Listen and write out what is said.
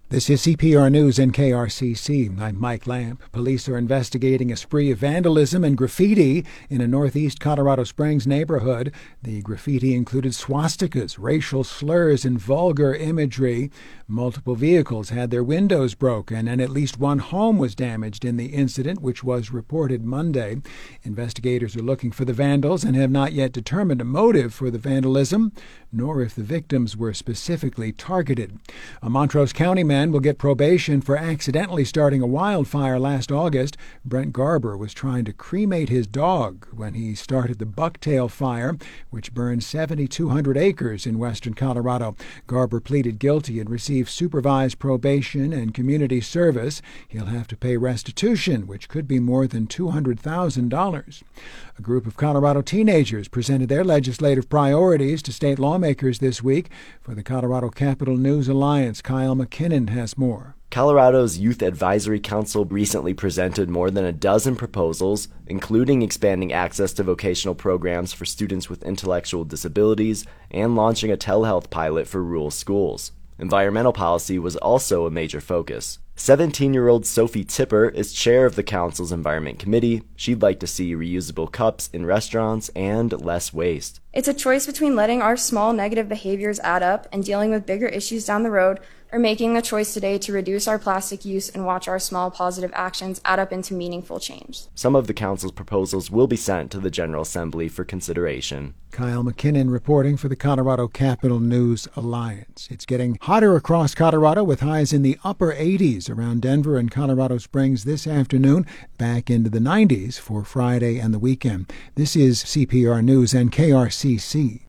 This is CPR News and KRCC. I'm Mike Lamp. Police are investigating a spree of vandalism and graffiti in a northeast Colorado Springs neighborhood. The graffiti included swastikas, racial slurs, and vulgar imagery. Multiple vehicles had their windows broken, and at least one home was damaged in the incident, which was reported Monday. Investigators are looking for the vandals and have not yet determined a motive for the vandalism, nor if the victims were specifically targeted. A Montrose County man will get probation for accidentally starting a wildfire last August. Brent Garber was trying to cremate his dog when he started the Bucktail Fire, which burned 7,200 acres in western Colorado. Garber pleaded guilty and received supervised probation and community service. He'll have to pay restitution, which could be more than $200,000. A group of Colorado teenagers presented their legislative priorities to state lawmakers this week. For the Colorado Capital News Alliance, Kyle McKinnon has more. Colorado's Youth Advisory Council recently presented more than a dozen proposals, including expanding access to vocational programs for students with intellectual disabilities and launching a telehealth pilot for rural schools. Environmental policy was also a major focus. 17-year-old Sophie Tipper is chair of the council's Environment Committee. She'd like to see reusable cups in restaurants and less waste. It's a choice between letting our small negative behaviors add up and dealing with bigger issues down the road, or making the choice today to reduce our plastic use and watch our small positive actions add up into meaningful change. Some of the council's proposals will be sent to the General Assembly for consideration. Kyle McKinnon reporting for the Colorado Capital News Alliance. It's getting hotter across Colorado with highs in the upper 80s around Denver and Colorado Springs this afternoon, back into the 90s for Friday and the weekend. This is CPR News and KRCC.